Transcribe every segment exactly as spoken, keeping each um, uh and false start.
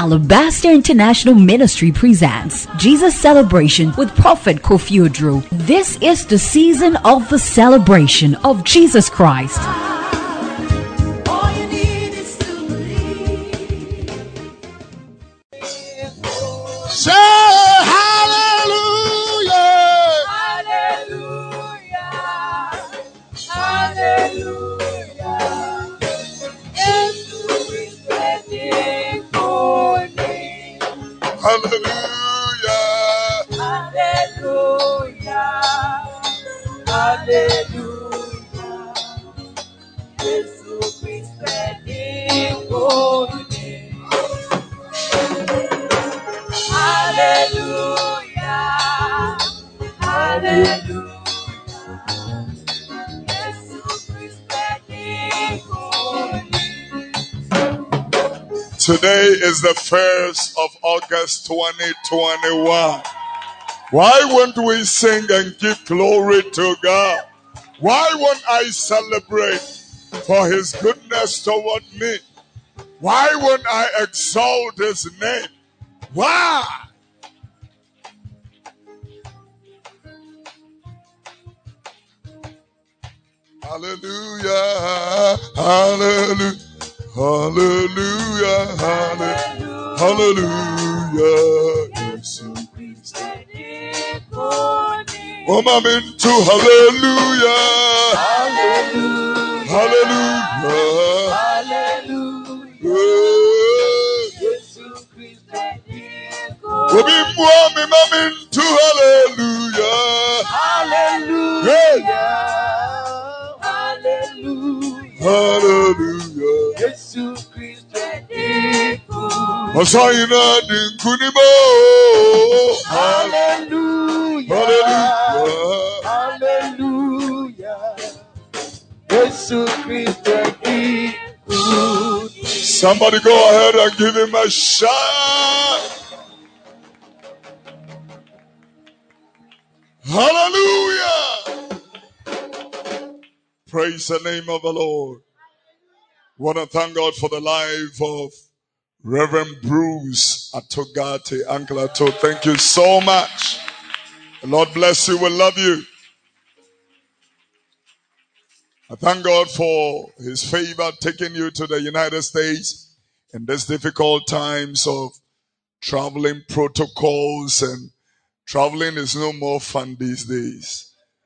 Alabaster International Ministry presents Jesus Celebration with Prophet Kofi Oduro. This is the season of the celebration of Jesus Christ. All you need is to believe. Say hallelujah. Hallelujah. Hallelujah. Jesus is ready for me. Hallelujah. Hallelujah. Hallelujah. Jesus is ready for me. Hallelujah. Hallelujah. Jesus is ready for me. Today is the first of August twenty twenty-one. Why won't we sing and give glory to God? Why won't I celebrate for his goodness toward me? Why won't I exalt his name? Why? Hallelujah, hallelujah, hallelujah, hallelujah, hallelujah. Jesus is ready for me. Oh, I'm into hallelujah, Hallelujah. hallelujah. Hallelujah. Jesus is ready for We'll be me. warm, I'm into hallelujah. Hallelujah. Hallelujah. Hallelujah. Jesus is ready for me. Masayina dinkunimo. Hallelujah. Hallelujah. Hallelujah. Jesus is ready for me. Somebody go ahead and give him a shout. Hallelujah. Praise the name of the Lord. Want to thank God for the life of Reverend Bruce Atogate. Uncle Ato, thank you so much. The Lord bless you. We love you. I thank God for his favor taking you to the United States in these difficult times of traveling protocols, and traveling is no more fun these days.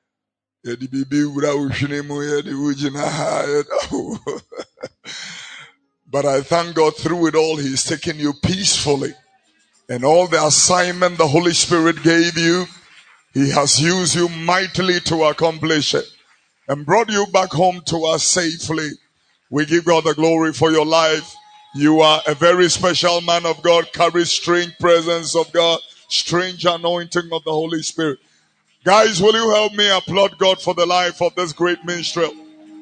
But I thank God through it all, he's taking you peacefully. And all the assignment the Holy Spirit gave you, he has used you mightily to accomplish it and brought you back home to us safely. We give God the glory for your life. You are a very special man of God, carry strange presence of God, strange anointing of the Holy Spirit. Guys, will you help me applaud God for the life of this great minstrel?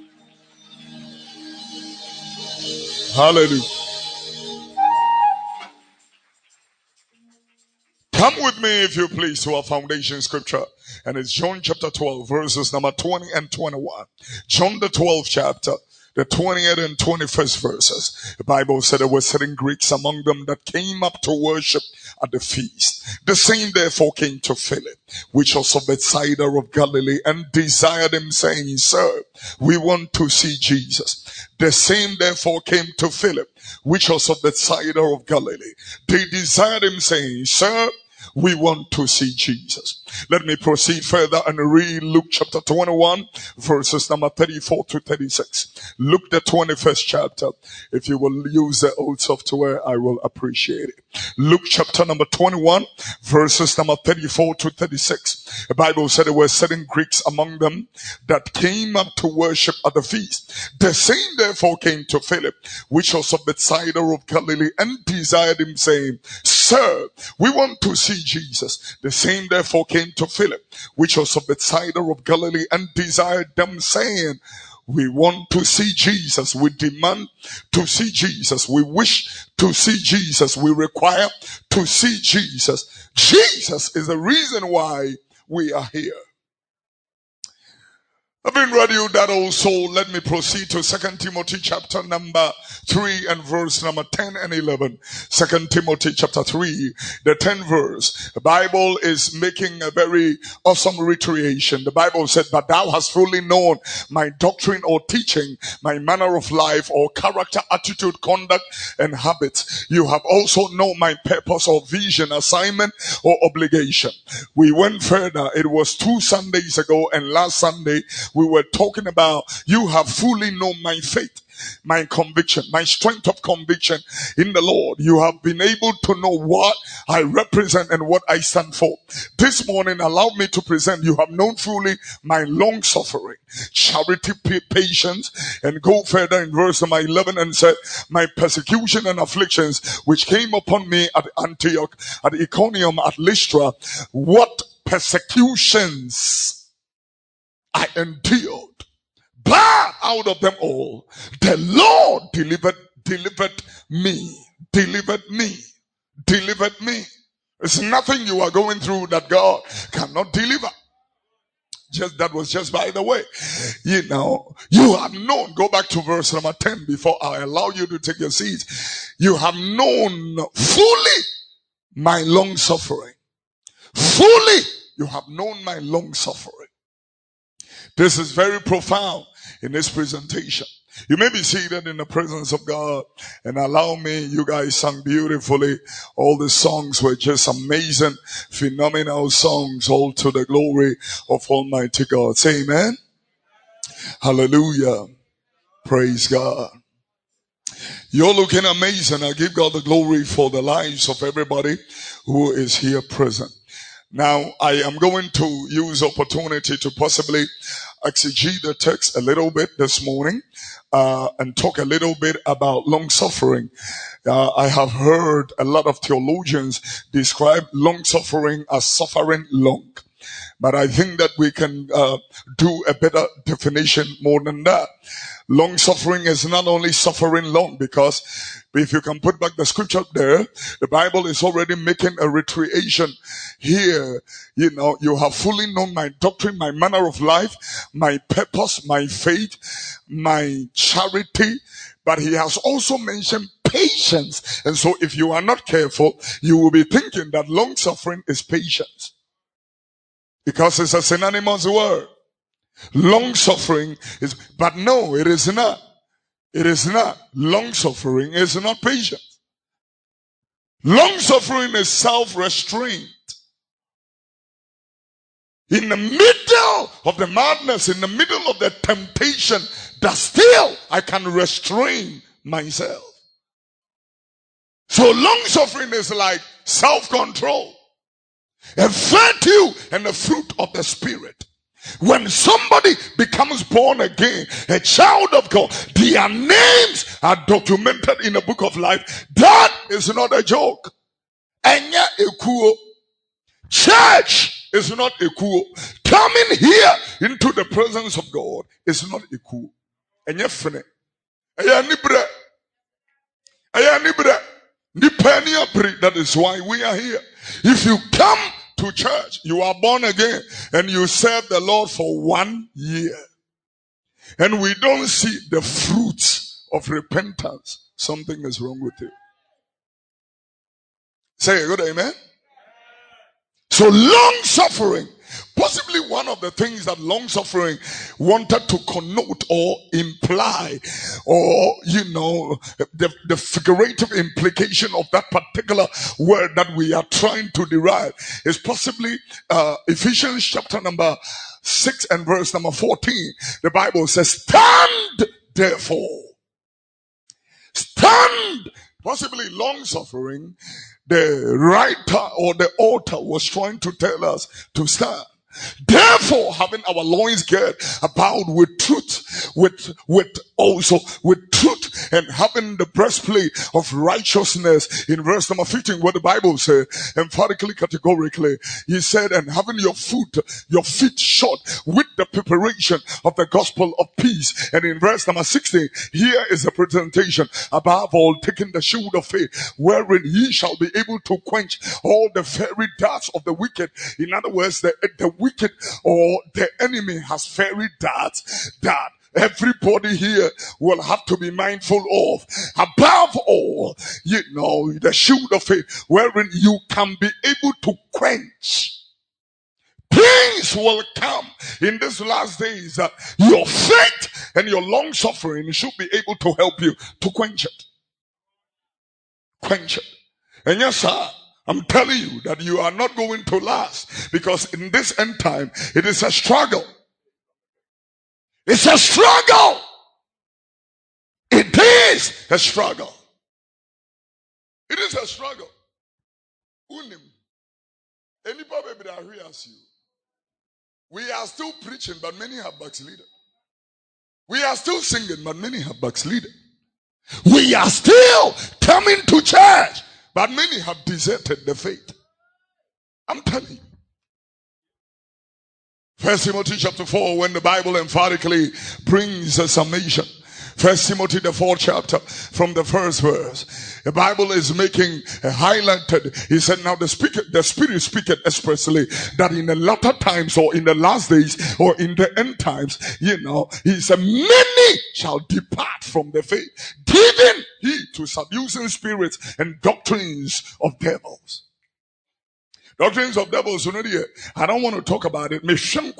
Hallelujah. Come with me, if you please, to our foundation scripture. And it's John chapter twelve, verses number twenty and twenty-one. John the twelfth chapter, the twentieth and twenty-first verses. The Bible said there were certain Greeks among them that came up to worship at the feast. The same therefore came to Philip, which was of Bethsaida of Galilee, and desired him, saying, Sir, we want to see Jesus. The same therefore came to Philip, which was of Bethsaida of Galilee. They desired him, saying, Sir, we want to see Jesus. Let me proceed further and read Luke chapter twenty-one, verses number thirty-four to thirty-six. Luke the twenty-first chapter. If you will use the old software, I will appreciate it. Luke chapter number twenty-one, verses number thirty-four to thirty-six. The Bible said there were certain Greeks among them that came up to worship at the feast. The same therefore came to Philip, which was of Bethsaida of Galilee, and desired him, saying, Sir, we want to see Jesus. The same therefore came to Philip, which was of Bethsaida of Galilee, and desired them, saying, we want to see Jesus. We demand to see Jesus. We wish to see Jesus. We require to see Jesus. Jesus is the reason why we are here. Having read you that also, let me proceed to Second Timothy chapter number three and verse number ten and eleven. Second Timothy chapter three, the tenth verse. The Bible is making a very awesome reiteration. The Bible said, but thou hast fully known my doctrine or teaching, my manner of life or character, attitude, conduct, and habits. You have also known my purpose or vision, assignment, or obligation. We went further. It was two Sundays ago, and last Sunday, we were talking about you have fully known my faith, my conviction, my strength of conviction in the Lord. You have been able to know what I represent and what I stand for. This morning, allow me to present, you have known fully my long suffering, charity, patience, and go further in verse number eleven and said, my persecution and afflictions which came upon me at Antioch, at Iconium, at Lystra. What persecutions I endured, but out of them all, the Lord delivered, delivered me, delivered me, delivered me. There's nothing you are going through that God cannot deliver. Just, that was just by the way. You know, you have known, go back to verse number ten before I allow you to take your seat. You have known fully my long suffering. Fully, you have known my long suffering. This is very profound in this presentation. You may be seated in the presence of God, and allow me, you guys sang beautifully. All the songs were just amazing, phenomenal songs, all to the glory of Almighty God. Say amen. Hallelujah. Praise God. You're looking amazing. I give God the glory for the lives of everybody who is here present. Now, I am going to use opportunity to possibly exegete the text a little bit this morning, uh, and talk a little bit about long suffering. Uh, I have heard a lot of theologians describe long suffering as suffering long. But I think that we can uh, do a better definition more than that. Long suffering is not only suffering long, because if you can put back the scripture there, the Bible is already making a reiteration here. You know, you have fully known my doctrine, my manner of life, my purpose, my faith, my charity. But he has also mentioned patience. And so if you are not careful, you will be thinking that long suffering is patience, because it's a synonymous word. Long suffering is, but no, it is not. It is not. Long suffering is not patience. Long suffering is self-restraint. In the middle of the madness, in the middle of the temptation, that still I can restrain myself. So long suffering is like self-control, a virtue and a fruit of the Spirit. When somebody becomes born again, a child of God, their names are documented in the book of life. That is not a joke. Enya ekuo. Church is not ekuo. Coming here into the presence of God is not ekuo. Enya fene. Aya nibre. Aya nibre. Nipenia bre. That is why we are here. If you come to church, you are born again, and you serve the Lord for one year, and we don't see the fruits of repentance, something is wrong with you. Say a good amen. So long suffering, possibly one of the things that long suffering wanted to connote or imply, or you know, the, the figurative implication of that particular word that we are trying to derive is possibly uh, Ephesians chapter number six and verse number fourteen. The Bible says, stand therefore. Stand. Possibly long suffering, the writer or the author was trying to tell us to stand. Therefore, having our loins girt about with truth, with, with also with truth, and having the breastplate of righteousness in verse number fifteen, what the Bible says, emphatically, categorically, he said, and having your foot, your feet shod with the preparation of the gospel of peace. And in verse number sixteen, here is a presentation, above all, taking the shield of faith, wherein ye shall be able to quench all the fiery darts of the wicked. In other words, the, the wicked or or the enemy has fairy darts that everybody here will have to be mindful of. Above all, you know, the shield of faith, wherein you can be able to quench. Things will come in these last days that your faith and your long suffering should be able to help you to quench it. Quench it. And yes, sir, I'm telling you that you are not going to last, because in this end time, it is a struggle. It's a struggle. It is a struggle. It is a struggle. Unim. Any baby that hears you. We are still preaching, but many have backslided. We are still singing, but many have backslided. We are still coming to church, but many have deserted the faith. I'm telling you. First Timothy chapter four, when the Bible emphatically brings a summation. First Timothy the fourth chapter, from the first verse, the Bible is making a highlighted. He said, now the speaker, the Spirit speaketh expressly that in the latter times, or in the last days, or in the end times, you know, he said, many shall depart from the faith, giving heed to seducing spirits and doctrines of devils. Doctrines of devils, you know, I don't want to talk about it.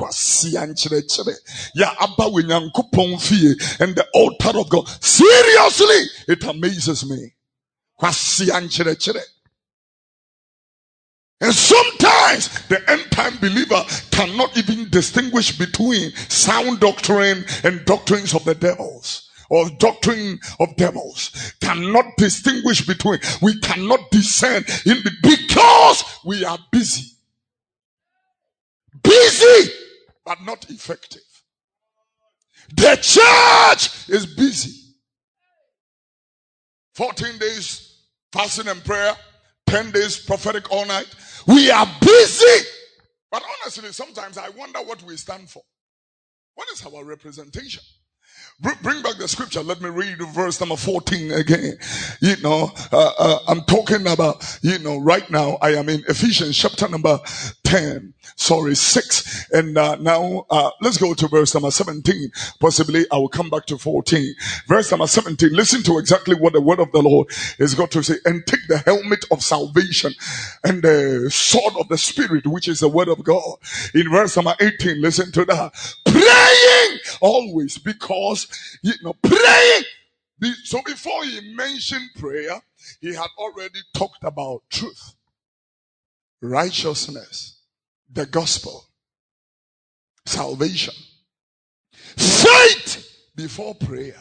Yeah, Abba and the altar of God. Seriously, it amazes me. And sometimes the end time believer cannot even distinguish between sound doctrine and doctrines of the devils. Or doctrine of devils. Cannot distinguish between. We cannot discern in the, because we are busy. Busy, but not effective. The church is busy. fourteen days fasting and prayer. ten days prophetic all night. We are busy. But honestly, sometimes I wonder what we stand for. What is our representation? Bring back the scripture. Let me read verse number fourteen again. You know, uh, uh, I'm talking about, you know, right now I am in Ephesians chapter number ten. Sorry, six. And uh, now uh, let's go to verse number seventeen. Possibly I will come back to fourteen. Verse number seventeen. Listen to exactly what the word of the Lord is going to say. And take the helmet of salvation and the sword of the Spirit, which is the word of God. In verse number eighteen, listen to that. Praying always, because, you know, praying. So before he mentioned prayer, he had already talked about truth, righteousness, the gospel, salvation, faith before prayer.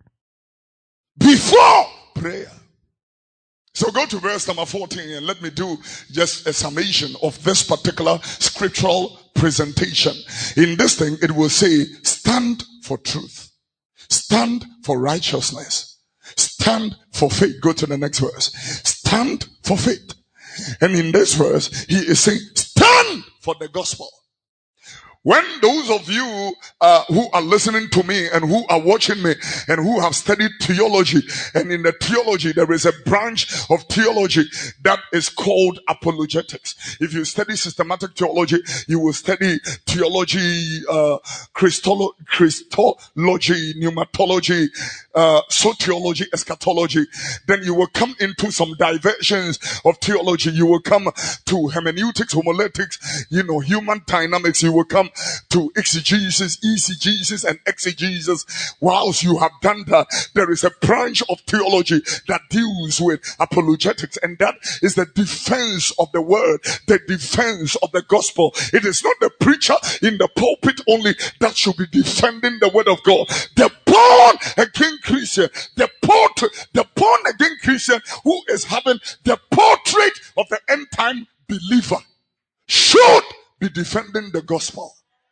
Before prayer. So go to verse number fourteen and let me do just a summation of this particular scriptural presentation. In this thing, it will say, stand for truth. Stand for righteousness. Stand for faith. Go to the next verse. Stand for faith. And in this verse, he is saying, stand for the gospel. When those of you uh, who are listening to me and who are watching me and who have studied theology, and in the theology there is a branch of theology that is called apologetics. If you study systematic theology, you will study theology, uh, Christolo- Christology, pneumatology, uh, soteriology, eschatology. Then you will come into some diversions of theology. You will come to hermeneutics, homiletics, you know, human dynamics. You will come to exegesis, eisegesis, and exegesis. Whilst you have done that, there is a branch of theology that deals with apologetics, and that is the defense of the word, the defense of the gospel. It is not the preacher in the pulpit only that should be defending the word of God. The born again Christian, the portrait, the born again Christian who is having the portrait of the end time believer should be defending the gospel.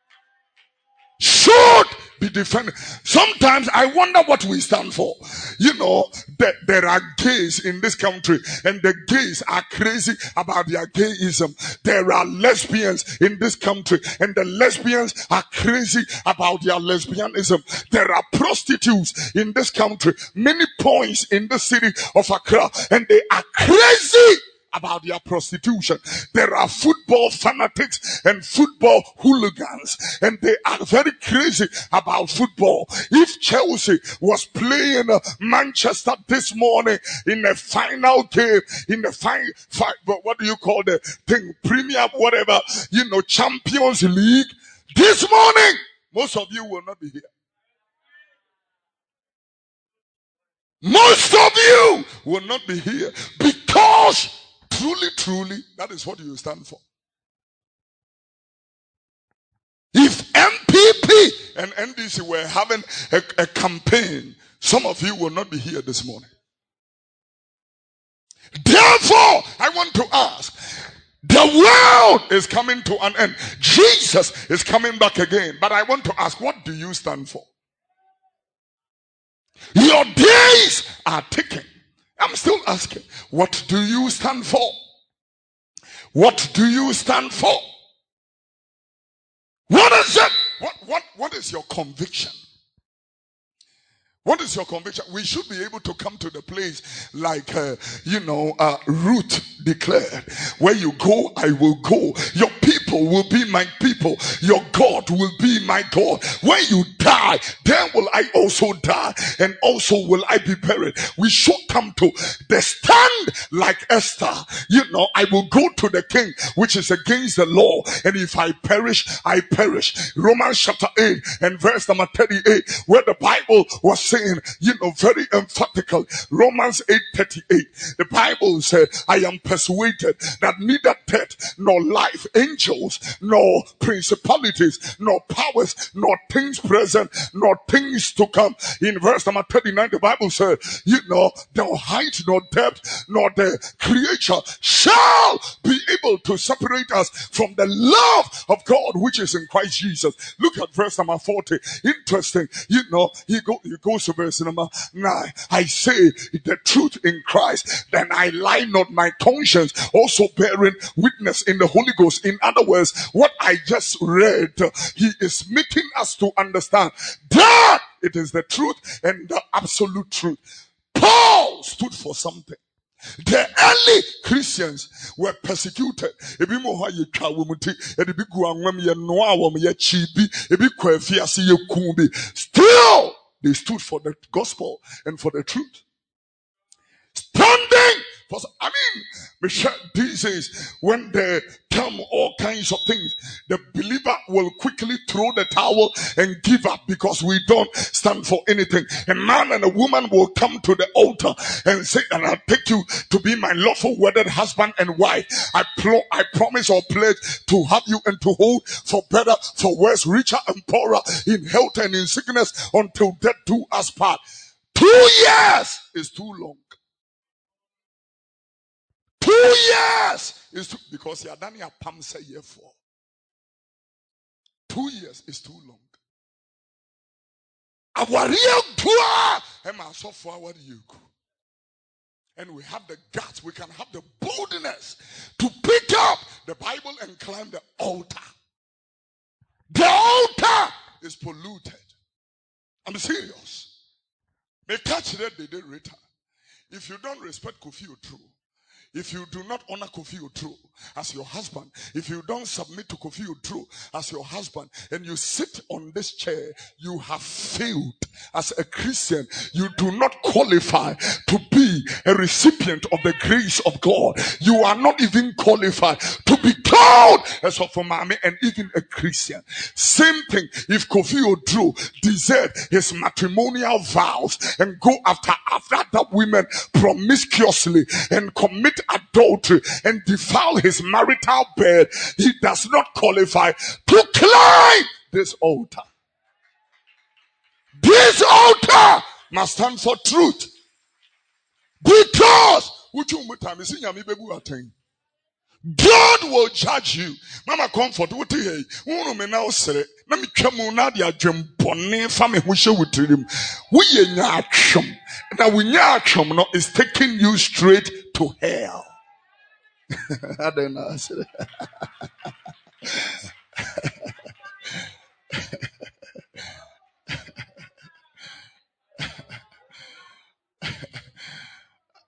Should be defending. Sometimes I wonder what we stand for. You know, that there are gays in this country, and the gays are crazy about their gayism. There are lesbians in this country, and the lesbians are crazy about their lesbianism. There are prostitutes in this country, many points in the city of Accra, and they are crazy about their prostitution. There are football fanatics and football hooligans, and they are very crazy about football. If Chelsea was playing uh, Manchester this morning in a final game, in the final, fi- what do you call the thing, Premier, whatever, you know, Champions League, this morning, most of you will not be here. Most of you will not be here because truly, truly, that is what you stand for. If M P P and N D C were having a, a campaign, some of you will not be here this morning. Therefore, I want to ask, the world is coming to an end. Jesus is coming back again. But I want to ask, what do you stand for? Your days are ticking. I'm still asking, what do you stand for? What do you stand for? What is it? What, what, what is your conviction? What is your conviction? We should be able to come to the place like, uh, you know, uh, Ruth declared, where you go, I will go. Your people will be my people. Your God will be my God. When you die, then will I also die, and also will I be buried. We should come to the stand like Esther. You know, I will go to the king, which is against the law, and if I perish, I perish. Romans chapter eight and verse number thirty-eight, where the Bible was saying, you know, very emphatically, Romans eight thirty-eight, the Bible said, I am persuaded that neither death nor life, angels nor principalities nor powers nor things present nor things to come. In verse number thirty-nine, the Bible said, you know, no height nor depth nor the creature shall be able to separate us from the love of God which is in Christ Jesus. Look at verse number forty. Interesting. You know, he, go, he goes to verse number nine. I say the truth in Christ, then I lie not, my conscience also bearing witness in the Holy Ghost. In other words, what I just read, he is making us to understand that it is the truth and the absolute truth. Paul stood for something. The early Christians were persecuted. Still, they stood for the gospel and for the truth. Standing for, I mean, Michelle, these days, when they come all kinds of things, the believer will quickly throw the towel and give up because we don't stand for anything. A man and a woman will come to the altar and say, and I'll take you to be my lawful wedded husband and wife. I pl- I promise or pledge to have you and to hold for better, for worse, richer and poorer, in health and in sickness, until death do us part. Two years is too long. Two years is too, because you are done your palm say year for. Two years is too long. Our real tour, and my so forward you go. And we have the guts, we can have the boldness to pick up the Bible and climb the altar. The altar is polluted. I'm serious. May catch that they did return. If you don't respect Kofi Utru, if you do not honor Kofi Utru as your husband, if you don't submit to Kofi Utru as your husband, and you sit on this chair, you have failed as a Christian. You do not qualify to be a recipient of the grace of God. You are not even qualified to be called as of a mommy and even a Christian. Same thing if Kofi Utru desert his matrimonial vows and go after after that women promiscuously and commit adultery and defile his marital bed, he does not qualify to climb this altar. This altar must stand for truth. Because God will judge you. Mama comfort, what do you say? Me now say, na me twam na de adwempone fa me ho hye wutirim. Wo ye nya atwom. Na wo nya atwom no is taking you straight to hell. I don't know.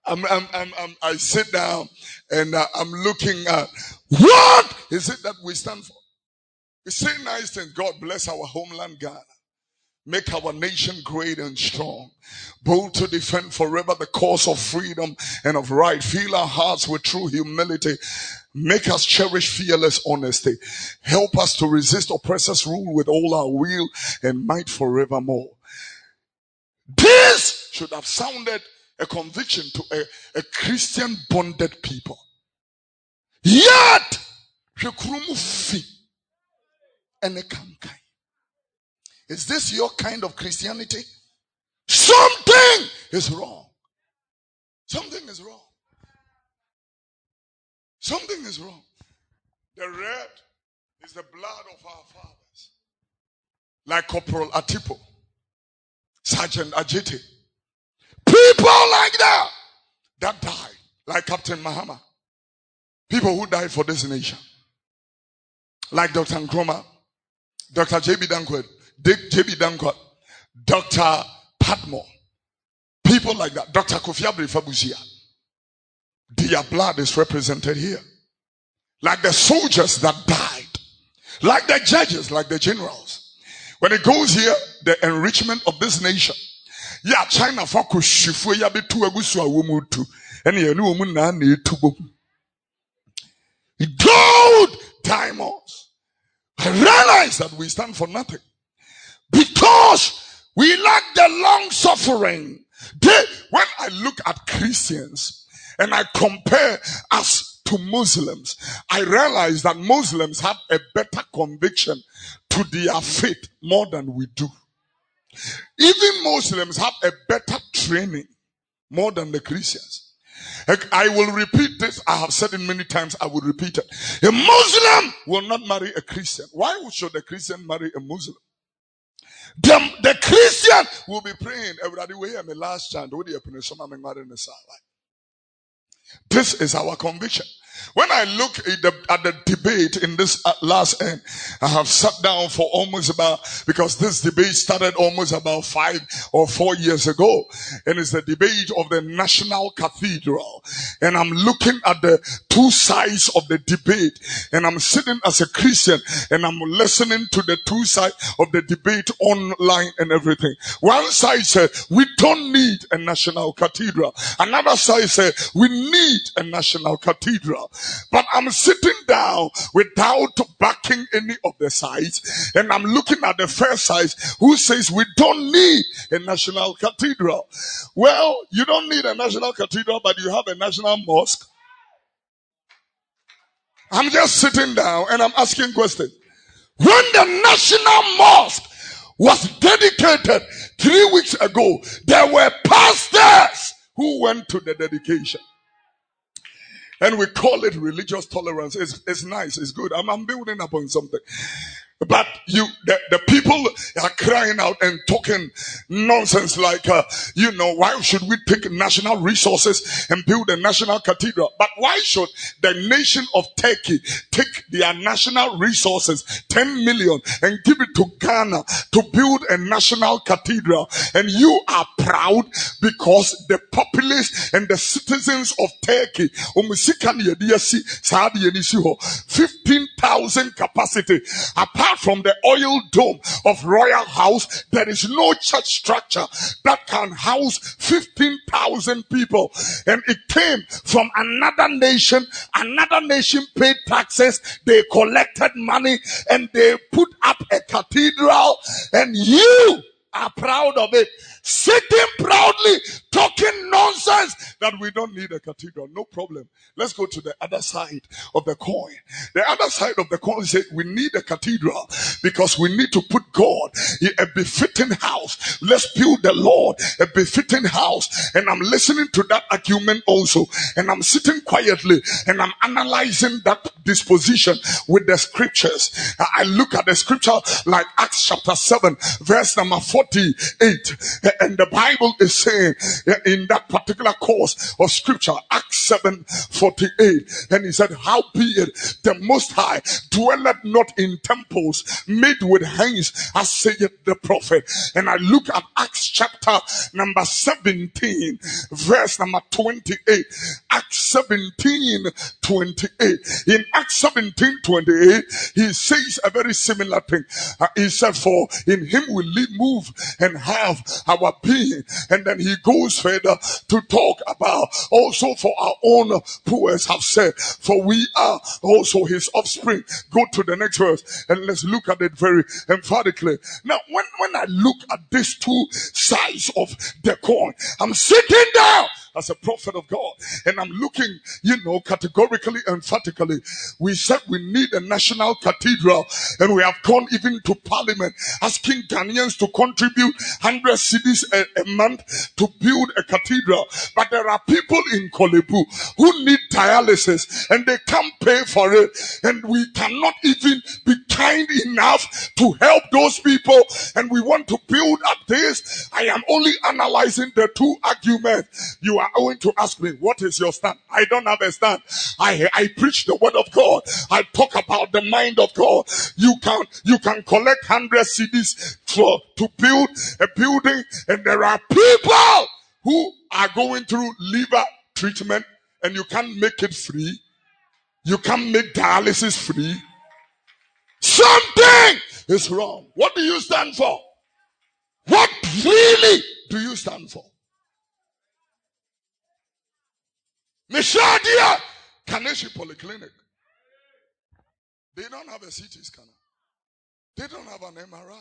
I'm, I'm, I'm, I'm, I sit down and uh, I'm looking at what is it that we stand for? We say nice things. God bless our homeland, Ghana. Make our nation great and strong, bold to defend forever the cause of freedom and of right. Fill our hearts with true humility. Make us cherish fearless honesty. Help us to resist oppressors' rule with all our will and might forevermore. This should have sounded a conviction to a, a Christian bonded people. Yet, is this your kind of Christianity? Something is wrong. Something is wrong. Something is wrong. The red is the blood of our fathers. Like Corporal Atipo, Sergeant Ajite. People like that that died. Like Captain Mahama. People who died for this nation. Like Doctor Nkrumah, Doctor J B Dankwet, Dick J B Dankwet, Doctor Padmore. People like that. Doctor Kofi Abri-Fabusia. Their blood is represented here. Like the soldiers that died. Like the judges, like the generals. When it goes here, the enrichment of this nation. Yeah, China focus shifu ya be tu agusu awomu tu. Eni enu omu na na etubo. Gold, diamonds. I realize that we stand for nothing. Because we lack the long suffering. They, when I look at Christians and I compare us to Muslims, I realize that Muslims have a better conviction to their faith more than we do. Even Muslims have a better training more than the Christians. I will repeat this. I have said it many times. I will repeat it. A Muslim will not marry a Christian. Why should a Christian marry a Muslim? The, the Christian will be praying every day. I'm a last chance. This is our conviction. When I look at the, at the debate in this last end, I have sat down for almost about, because this debate started almost about five or four years ago. And it's the debate of the National Cathedral. And I'm looking at the two sides of the debate. And I'm sitting as a Christian and I'm listening to the two sides of the debate online and everything. One side said, we don't need a national cathedral. Another side said, we need a national cathedral. But I'm sitting down without backing any of the sides, and I'm looking at the first side who says we don't need a national cathedral. Well, you don't need a national cathedral, but you have a national mosque. I'm just sitting down and I'm asking questions. When the national mosque was dedicated three weeks ago, there were pastors who went to the dedication. And we call it religious tolerance. It's, it's nice. It's good. I'm, I'm building upon something. But you, the, the people are crying out and talking nonsense like, uh, you know, why should we take national resources and build a national cathedral? But why should the nation of Turkey take their national resources, ten million, and give it to Ghana to build a national cathedral? And you are proud because the populace and the citizens of Turkey, fifteen thousand capacity, apart from the oil dome of Royal House, there is no church structure that can house fifteen thousand people. And it came from another nation. Another nation paid taxes. They collected money and they put up a cathedral. And you are proud of it. Sitting proudly, talking nonsense that we don't need a cathedral. No problem. Let's go to the other side of the coin. The other side of the coin says we need a cathedral because we need to put God in a befitting house. Let's build the Lord a befitting house. And I'm listening to that argument also. And I'm sitting quietly and I'm analyzing that disposition with the scriptures. I look at the scripture like Acts chapter seven, verse number forty-eight. And the Bible is saying in that particular course of scripture, Acts seven forty-eight, and he said, howbeit the Most High dwelleth not in temples made with hands, as saith the prophet. And I look at Acts chapter number seventeen, verse number twenty-eight. Acts seventeen twenty-eight. In Acts seventeen twenty-eight, he says a very similar thing. Uh, he said, for in him we live, move, and have our being. And then he goes further to talk about also for our own poets have said, for we are also his offspring. Go to the next verse and let's look at it very emphatically. Now, when, when I look at these two sides of the coin, I'm sitting down as a prophet of God, and I'm looking, you know, categorically, emphatically. We said we need a national cathedral, and we have gone even to parliament asking Ghanaians to contribute one hundred cedis a, a month to build a cathedral. But there are people in Kolebu who need dialysis, and they can't pay for it, and we cannot even be kind enough to help those people, and we want to build up this. I am only analyzing the two arguments. You are going to ask me, what is your stand? I don't have a stand. I, I preach the word of God. I talk about the mind of God. You can, you can collect one hundred cedis for, to build a building, and there are people who are going through liver treatment, and you can't make it free. You can't make dialysis free. Something is wrong. What do you stand for? What really do you stand for? Mishadia Kaneshi Polyclinic. They don't have a C T scanner. They don't have an M R I.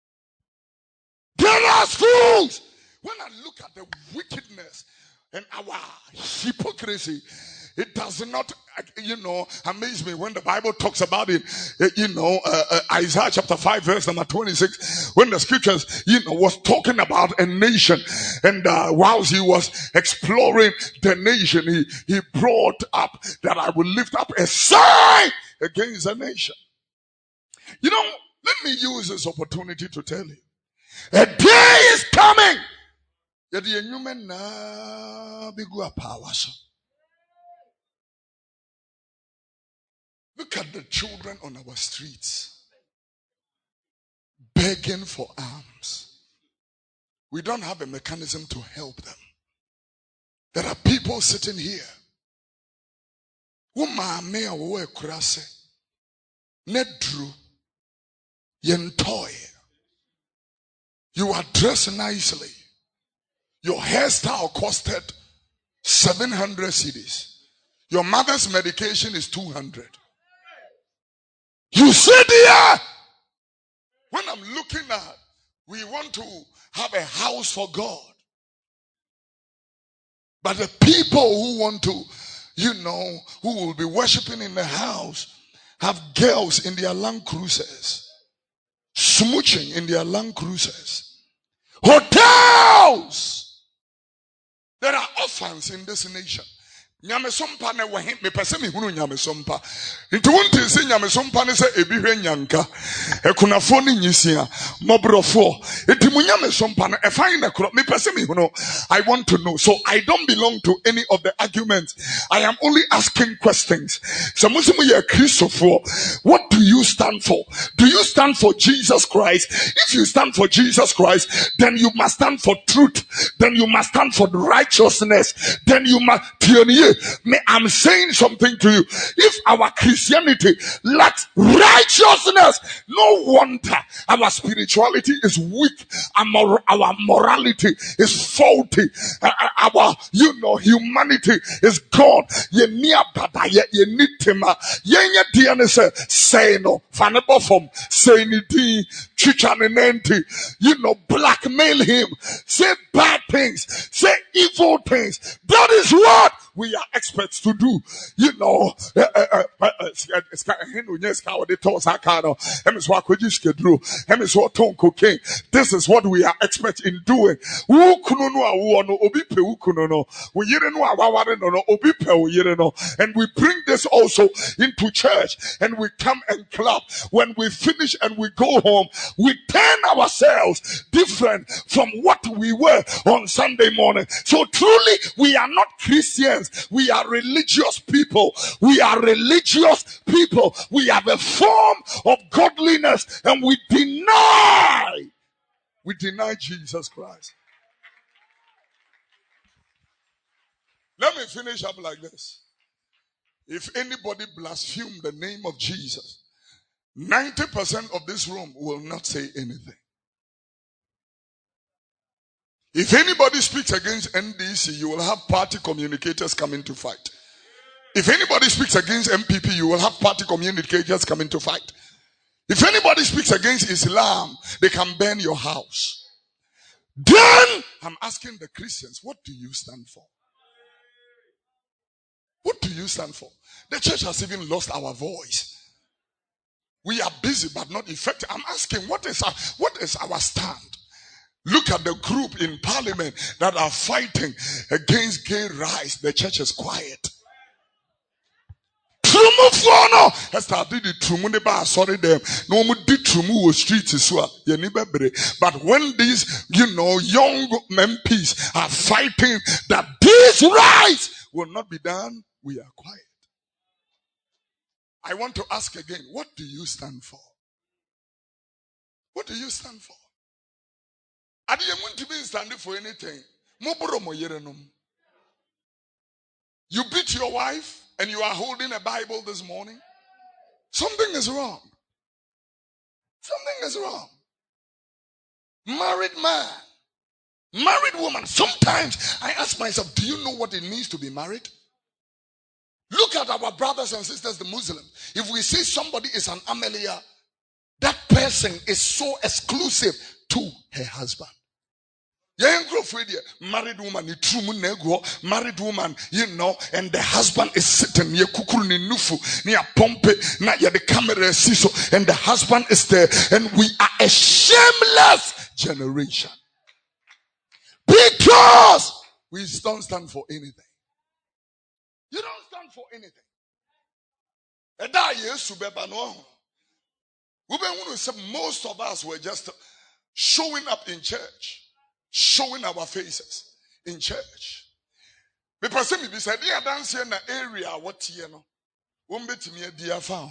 There are schools. When I look at the wickedness and our hypocrisy, it does not, you know, amaze me when the Bible talks about it. You know, uh, uh, Isaiah chapter five, verse number twenty-six, when the scriptures, you know, was talking about a nation, and uh, whilst he was exploring the nation, he he brought up that I will lift up a sign against a nation. You know, let me use this opportunity to tell you, a day is coming that the human na bigua powers. Look at the children on our streets begging for alms. We don't have a mechanism to help them. There are people sitting here. You are dressed nicely. Your hairstyle costed seven hundred cedis. Your mother's medication is two hundred. You sit here. When I'm looking at, we want to have a house for God. But the people who want to, you know, who will be worshiping in the house, have girls in their Land Cruisers, smooching in their Land Cruisers, hotels. There are orphans in this nation. Nyamesompa ne wahe me pese me hunu nyamesompa nti wonte se nyamesompa ne se ebi hwe nyanka ekunafo ne nyisia mobrofo enti mu nyamesompa no efan na kro me pese me hunu. I want to know, so I don't belong to any of the arguments. I am only asking questions. So musimu ye Christopher, what do you stand for? Do you stand for Jesus Christ? If you stand for Jesus Christ, then you must stand for truth, then you must stand for righteousness, then you must. I'm saying something to you. If our Christianity lacks righteousness, no wonder our spirituality is weak. Our, our morality is faulty. Our, you know, humanity is gone. You need him. You need say no. Fanabofom. Say nidi. Chichanenenti. You know, blackmail him. Say bad things. Say evil things. That is what we are experts to do. You know, uh, uh, uh, uh, uh, this is what we are experts in doing. And we bring this also into church, and we come and clap. When we finish and we go home, we turn ourselves different from what we were on Sunday morning. So truly, we are not Christians. We are religious people. We are religious people. We have a form of godliness, and we deny, we deny Jesus Christ. Let me finish up like this. If anybody blaspheme the name of Jesus, ninety percent of this room will not say anything. If anybody speaks against N D C, you will have party communicators coming to fight. If anybody speaks against M P P, you will have party communicators coming to fight. If anybody speaks against Islam, they can burn your house. Then I'm asking the Christians, what do you stand for? What do you stand for? The church has even lost our voice. We are busy but not effective. I'm asking, what is our, what is our stand? Look at the group in parliament that are fighting against gay rights. The church is quiet. Sorry them. No more did trumu streets is but when these, you know, young M Ps are fighting that these rights will not be done, we are quiet. I want to ask again, what do you stand for? What do you stand for? I didn't want to be standing for anything. You beat your wife and you are holding a Bible this morning. Something is wrong. Something is wrong. Married man, married woman. Sometimes I ask myself, do you know what it means to be married? Look at our brothers and sisters, the Muslims. If we say somebody is an Amelia, that person is so exclusive to her husband. Married woman, married woman, you know, and the husband is sitting near kukuru nufu, near pompe, na ya the camera siso, and the husband is there, and we are a shameless generation. Because we don't stand for anything. You don't stand for anything. And that yes, most of us were just showing up in church, showing our faces in church. The person be said, "Yeah, dance in the area. What you know? Won't be to me a dear found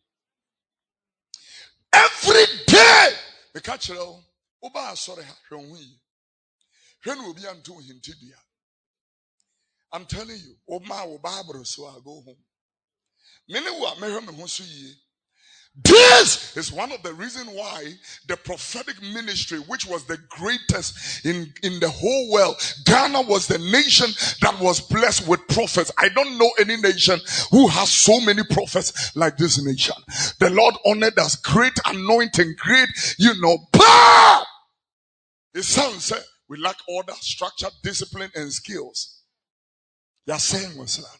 every day." The catcher, Oba, sorry, from we. When will be unto him to dear. I'm telling you, Oma will Barbara, so I'll go home. Many were married me who ye. This is one of the reasons why the prophetic ministry, which was the greatest in, in the whole world, Ghana was the nation that was blessed with prophets. I don't know any nation who has so many prophets like this nation. The Lord honored us, great anointing, great, you know, power. His son said, we lack order, structure, discipline, and skills. You're saying what's that?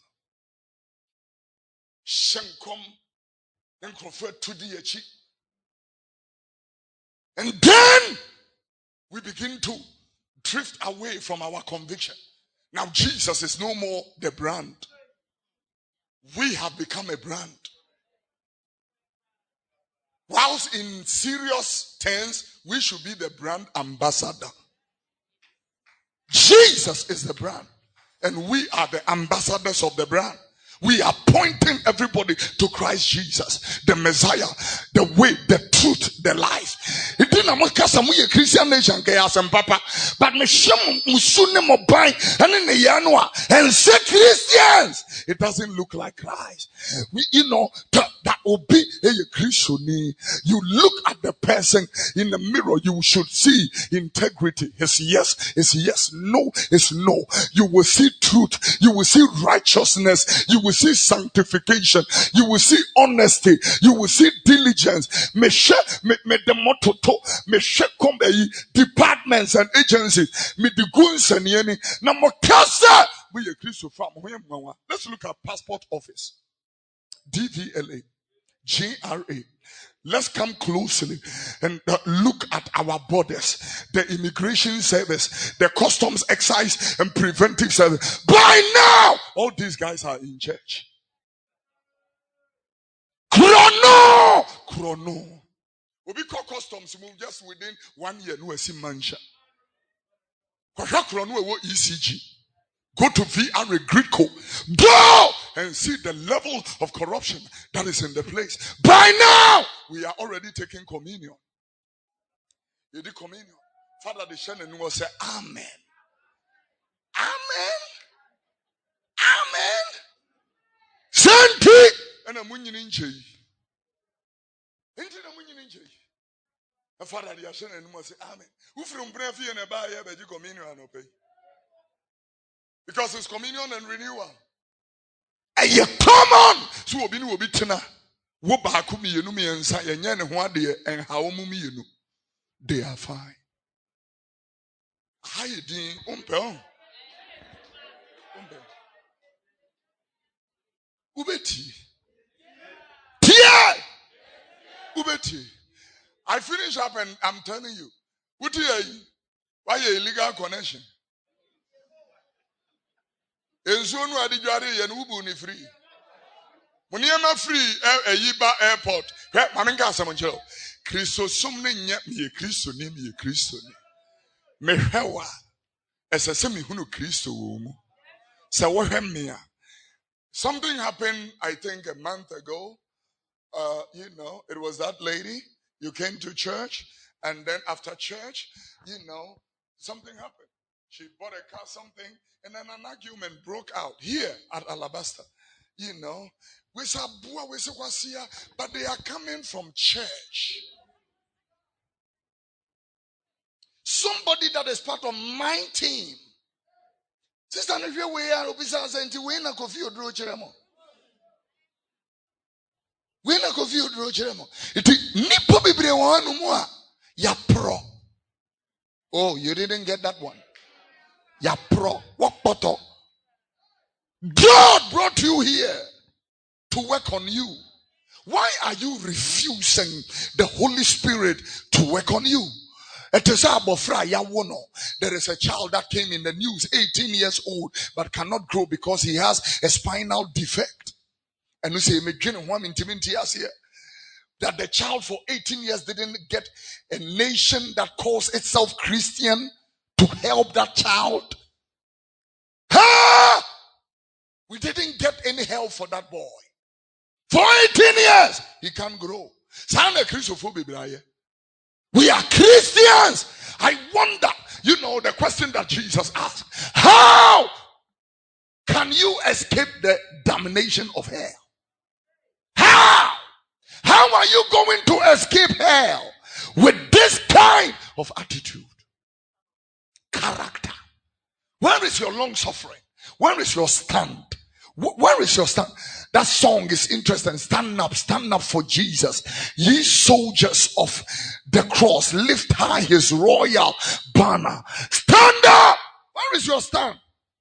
Shankom. And then we begin to drift away from our conviction. Now Jesus is no more the brand. We have become a brand. Whilst in serious terms, we should be the brand ambassador. Jesus is the brand, and we are the ambassadors of the brand. We are pointing everybody to Christ Jesus, the Messiah, the way, the truth, the life. It didn't make us a Christian nation, Papa, but me shame musune mobile and in the Yanua and say Christians. It doesn't look like Christ. We, you know, that, that will be a Christian. You look at the person in the mirror, you should see integrity. His yes is yes, no is no. You will see truth. You will see righteousness. You will see sanctification. You will see honesty. You will see diligence. Me she me me the mototo me she kombe departments and agencies. Me the guns and yeni na mo kasa Let's look at passport office. D V L A. G R A. Let's come closely and uh, look at our borders, the immigration service, the customs, excise, and preventive service. By now, all these guys are in church. Chrono, chrono. We call customs move just within one year. No, see mancha. Chrono, E C G. Go to V R A Greco. Go and see the level of corruption that is in the place. By now, we are already taking communion. You did communion. Father, the Shannon will say, Amen. Amen. Amen. Santi. And I'm winning in Jay. Into the winning in Jay. The Father, the Shannon will say, Amen. Who from Brevi and a bar, but you communion and pay. Because it's communion and renewal. And you come on. So we'll be no be tina. Wo ba ku mi yenu mi ensa yenye ne ho ade en ha wo mu mi yenu. They are fine. How you doing? Umpe on. Umpe. Ubeti. Tia. Ubeti. I finish up and I'm telling you. What are you? Why are illegal connection? Enzonu adijare ye no ubu ni free. Muniema free e yiba airport. He maminga asem nchero. Kristo som ne nya me Kristo ni me Kristo ni. Me hwewa. Esese me hunu Kristo wo mu. Se wo hwem me a. Something happened I think a month ago. Uh you know, it was that lady. You came to church and then after church, you know, something happened. She bought a car, something, and then an argument broke out here at Alabaster. You know, we saw Bua, we saw Wasia, but they are coming from church. Somebody that is part of my team. Sister, if you are Obisa and we na coffee or draw cheremo. We na coffee or draw cheremo. It is Nipo Bibre one more. Ya pro. Oh, you didn't get that one. Ya pro, what poto? God brought you here to work on you. Why are you refusing the Holy Spirit to work on you? There is a child that came in the news, eighteen years old, but cannot grow because he has a spinal defect. And we say, that the child for eighteen years didn't get a nation that calls itself Christian to help that child. Ha! We didn't get any help for that boy. For eighteen years, he can't grow. We are Christians. I wonder, you know, the question that Jesus asked, how can you escape the damnation of hell? How? How are you going to escape hell with this kind of attitude? Character. Where is your long suffering? Where is your stand? Where is your stand? That song is interesting. Stand up, stand up for Jesus. Ye soldiers of the cross, lift high his royal banner. Stand up. Where is your stand?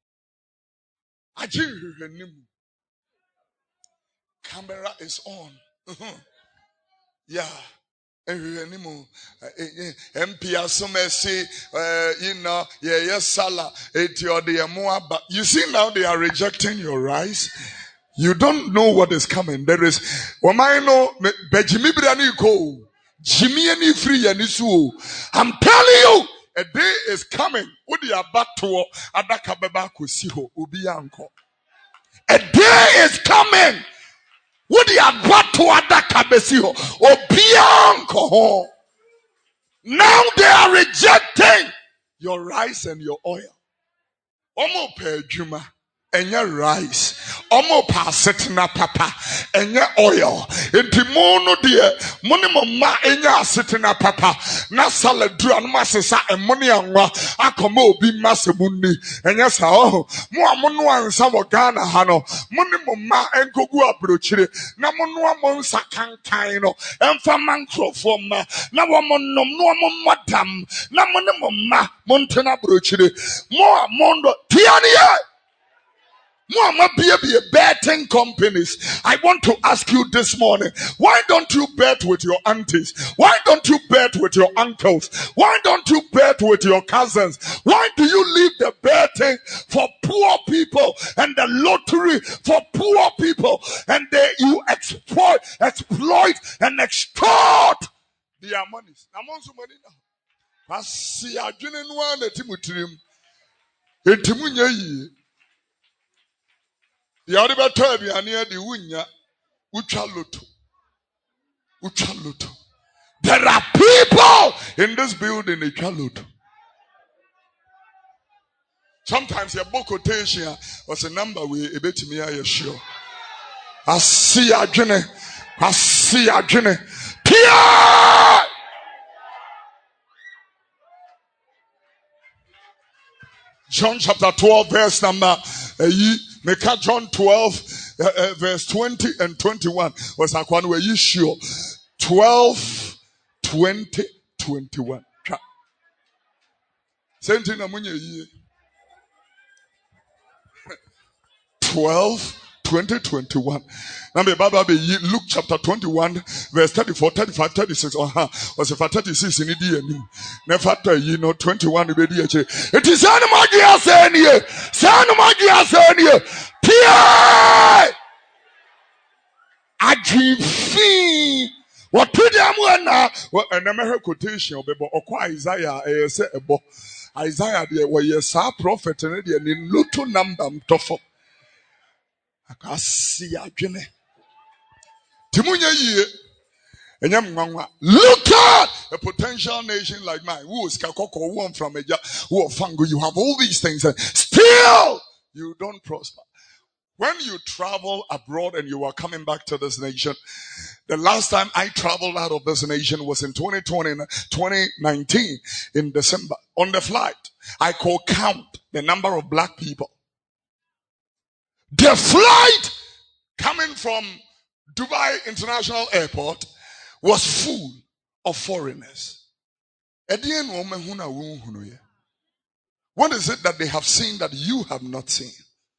Camera is on. Yeah. M P Asumesi, you know, yeah, yes, Salah, but you see now they are rejecting your rise. You don't know what is coming. There is, Wamaino, Bejimi Braniko, Jimmy any free and isu. I'm telling you, a day is coming. Udi abato adakabeba kusiho ubiyanko. A day is coming. Udi abato adakabesiho ubiyanko. Now they are rejecting your rice and your oil. Omo pejuma. Enya rice, omo pasetina papa, enya oil. Enti mono die, moni mama enya asetina papa. Na saladru anuma sesa emoni anwa akoma obi mase munni. Enya sa oh, mo amono ansa wo Ghana ha no. Moni mama enkogu abrochire. Na mono amonsa kankan no. Emfa mankrofo ma. Na wo monom no mo madam. Na moni mama montena abrochire. Mo amondo tiani ye. Mama be a betting companies. I want to ask you this morning, why don't you bet with your aunties? Why don't you bet with your uncles? Why don't you bet with your cousins? Why do you leave the betting for poor people and the lottery for poor people, and they you exploit, exploit and extort their monies? I'm also money now. I see a genuine one at Timotrim. Etimunya. The other term you are near the winya, Uchaloto. Uchaloto. There are people in this building, Uchaloto. Sometimes your book quotation was a number we a bit to me, I sure. I see a journey. I see a journey. Pierre! John chapter twelve, verse number uh, make John twelve, uh, uh, verse twenty and twenty-one was a one where you sure twelve, twenty, twenty-one. Same thing amunya ye. twelve, twenty, twenty-one. Now, Baba be Luke chapter twenty-one, verse thirty-four, thirty-five, thirty-six. Uh huh. Was if thirty-six in the never you know twenty-one. It is Animagia Senior, Sanamagia Senior, Pierre. Ajifi. What to them when now? And the American quotation, or Isaiah, I say, Isaiah, where you saw prophet and in little number tough. I see a journey. Timunya ye. Look at a potential nation like mine. Who is Kakoko, one from a who are Fango. You have all these things and still you don't prosper. When you travel abroad and you are coming back to this nation, the last time I traveled out of this nation was in twenty twenty, twenty nineteen in December. On the flight, I could count the number of black people. The flight coming from Dubai International Airport was full of foreigners. What is it that they have seen that you have not seen?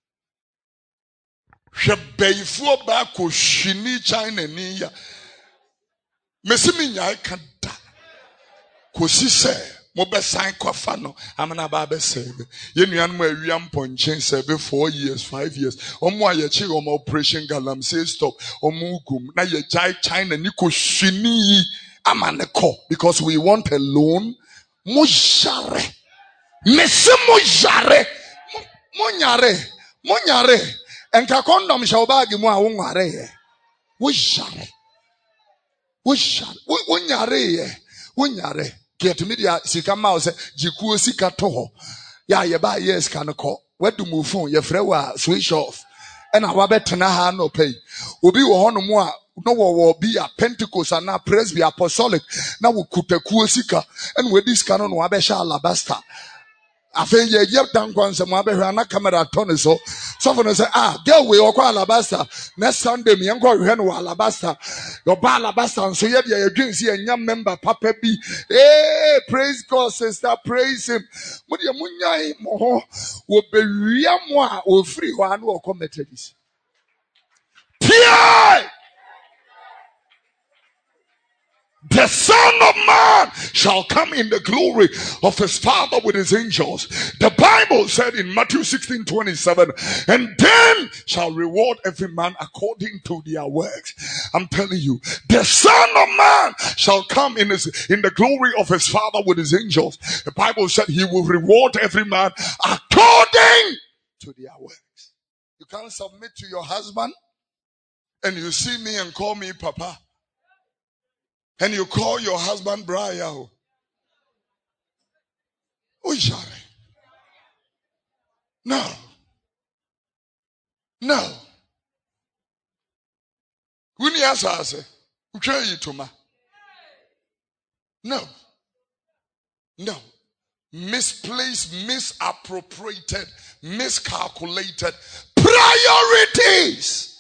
China niya. Mesimi nyai kanda. Kosi se mo be sign kwafa no amana ba be sebe. Ye nuan mo awiam ponchen sebe four years, five years. Omo ayechi omo operation galamsey stop. Omo gum na ye jai China ni koshini amane ko because we want a loan. Mo jare. Mesi mo jare. Mo nyare. Mo nyare. Enka kondom shawbagi mo a wonware ye. Wo jare. Wo jare. Wo nyare ye. Wo nyare. Get media sika mouse jikuo sika toho. Ya ye ba yes kan ko. Wedu mu phone ye frɛ wa switch off. Ena wa betena ha no pay. Obi wo hono mu a no wo wo bi a Pentecost na Presby Apostolic na wo kutakuo sika. En we dis kan no wa be sha alabaster. Afen ye yep dan kwanse mo abehwa na camera turn so so for no say ah girl we okwa alabaster next Sunday me enko hwe no alabaster your ba alabaster so ye dey adwen si enya member papa bi eh praise God sister praise him mo dey munyai mo ho wo bewia mo a o free ho anu okọ methodist Pierre. The Son of Man shall come in the glory of his Father with his angels. The Bible said in Matthew sixteen twenty-seven, and then shall reward every man according to their works. I'm telling you, the Son of Man shall come in his, in the glory of his Father with his angels. The Bible said he will reward every man according to their works. You can't submit to your husband and you see me and call me Papa. And you call your husband Brian. Oh, no. No. When you ask us, no. No. Misplaced, misappropriated, miscalculated priorities.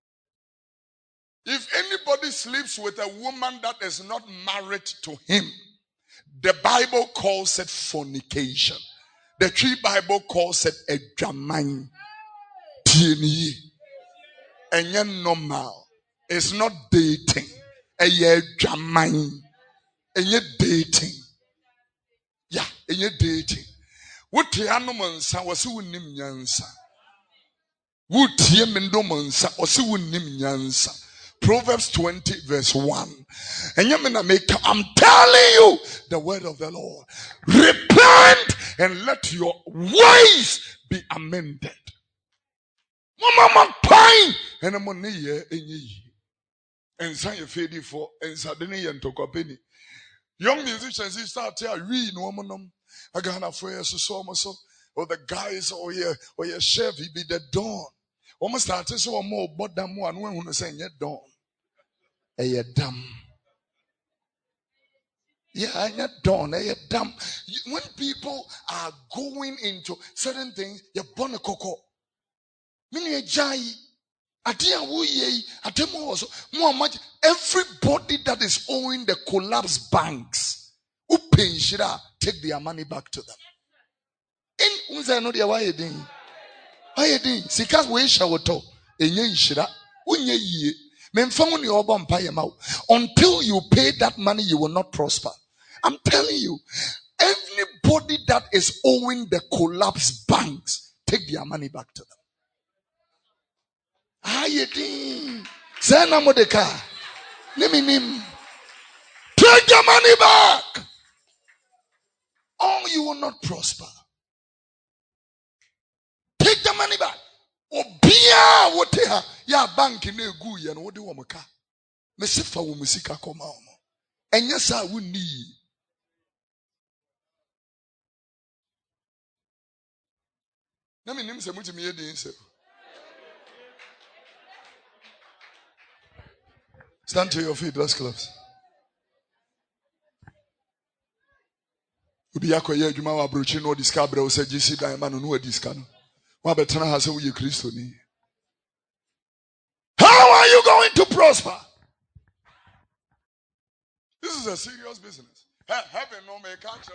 If anybody sleeps with a woman that is not married to him, the Bible calls it fornication. The Tree Bible calls it a jaman. Tieni. Enye normal. It's not dating. Eye jamai. Enye dating. Yeah, enye dating. What anomansa was unim nyansa. Would ye mendomansa or si unim nyansa. Proverbs twenty verse one. And I'm telling you the word of the Lord. Repent and let your ways be amended. Mama pine and I'm on ye and say a fade for and suddenly and took a penny. Young musicians they start here read no woman. I got a friend so so or the guys or your or your chef he be the dawn. Almost started so more but than one when who say yet dawn. A dumb. Yeah, I not done. A dumb. When people are going into certain things, you're born a cocoa. Mini a jai. Adia wuye. Atemo also. More much. Everybody that is owing the collapsed banks, who pay shira, take their money back to them. In unza no dia why you doing? Why you doing? Sikas we shawoto. Enye shira. Unye ye. Until you pay that money, you will not prosper. I'm telling you, anybody that is owing the collapsed banks, take their money back to them. Take your money back, or you will not prosper. Take the money back. Obia woteha ya bank na egu ye no wode wo mka mesifa wo musika koma omo enya sa wonni na me nim se mutimi ye din se stand to your feet, let's close. Ubi yakoye adwuma wa brochi no diska bra wo se gisi dan ma no no diska no. How are you going to prosper? This is a serious business. Heaven no make action.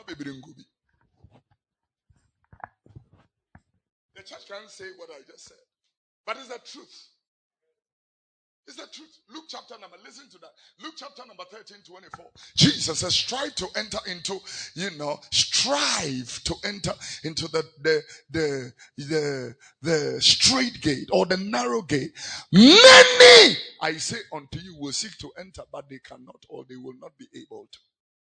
The church can't say what I just said, but it's the truth. It's the truth. Luke chapter number, listen to that. Luke chapter number thirteen, twenty-four. Jesus says, strive to enter into, you know, strive to enter into the, the, the, the, the straight gate or the narrow gate. Many, I say unto you, will seek to enter, but they cannot or they will not be able to.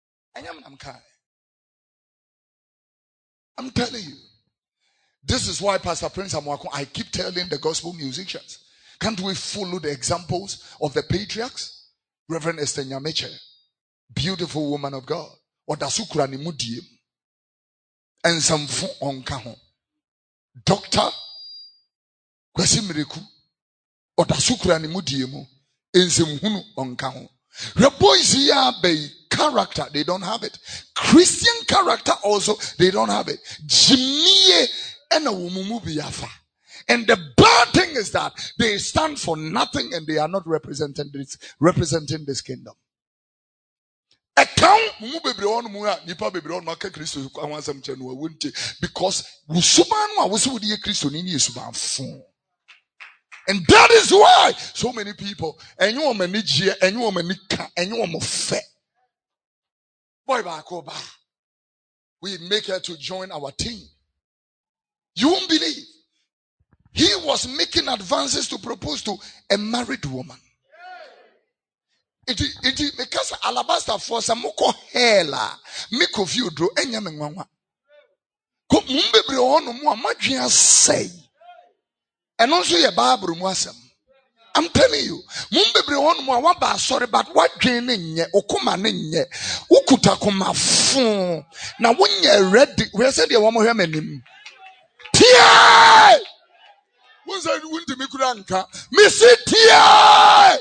I'm telling you. This is why Pastor Prince Amwako, I keep telling the gospel musicians, can't we follow the examples of the patriarchs? Reverend Esther Nyameche, beautiful woman of God. Odasukura ni mudiem. And some onkaho. Doctor Kwesi Miriku. Odasukura ni mudiemo. And some hunu onkaho. The boys here by character, they don't have it. Christian character also, they don't have it. Jimmy and a woman biafa. And the bad thing is that they stand for nothing and they are not representing this, representing this kingdom. Because and that is why so many people and you woman and you woman and you woman fair. Boy back over. We make her to join our team. You won't believe. He was making advances to propose to a married woman. It it because alabaster for some moko hela make of you draw enya menwanwa. Ko mumbebre ono mu amadwea say. And also your Bible mu asem. I'm telling you, mumbebre ono mu awaba sorry but what dwen nye okoma ne nye. Ukuta koma fun. Na wonye ready. We said the woman hwe manim. Tie! Once I went to Mikuranka, Miss Tia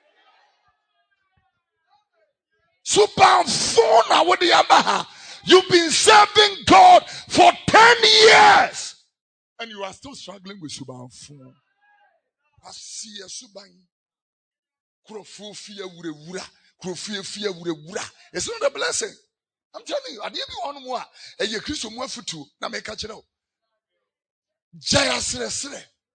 Super phone. What do you have? You've been serving God for ten years, and you are still struggling with Super phone. I see a Suban Crofu fear with a wura, Crofu fear with a wura. It's not a blessing. I'm telling you, I didn't want more. And you Christian more for two. Now make catch it out. Jaya Sre Sre.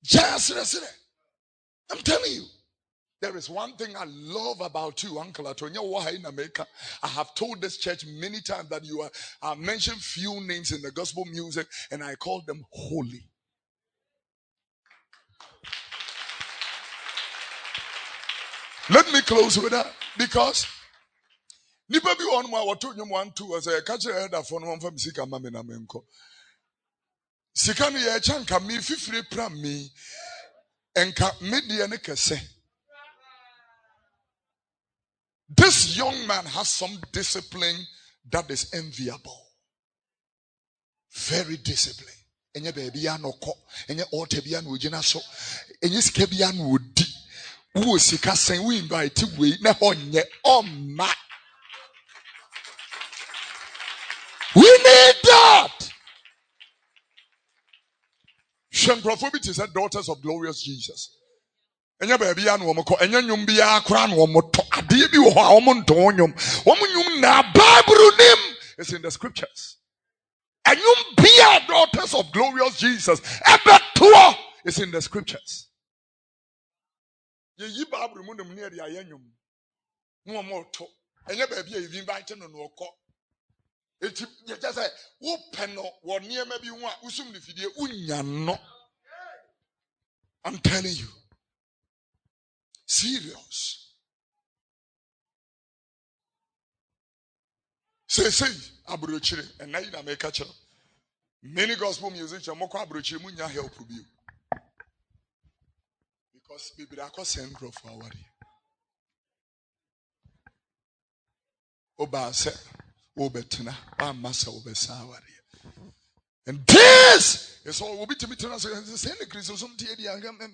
Just I'm telling you. There is one thing I love about you, Uncle Atonya in America. I have told this church many times that you are, I mentioned few names in the gospel music and I call them holy. Let me close with that because nipa bi on ma wato nyum one two as a catch header for no fam sika ma me na menko. Sika no ye chanka me fifire pra me enka media ne kese. This young man has some discipline that is enviable. Very disciplined. Enye baby ya no ko, enye ote bia no gina so, enye sika bia no odi. Wo sika sen we invite we na honye oma. We need that. Shenkrofobit is daughters of glorious Jesus. Enya baby ya no omko, enya nyum bia akra no omoto. Ade bi wo ho a omonto nyum. Omo nyum na Bible nim is in the scriptures. Enyum bia daughters of glorious Jesus. Ebeto is in the scriptures. Ye yi Bible mu nim ne ya yenyum. No omoto. Enya baby ya invite no no okọ. Eti ye just say wo peno wo niema bi hu a usum ne fidie unya no. I'm telling you. Serious. Say, say, abrochire, and now you make a channel. Many gospel musicians, moko abrochire, munya help you. Because baby, I can send growth for our Oba se, obetina, ba masa obesawari. And this is all will be to me to us. Send the Christians some tea.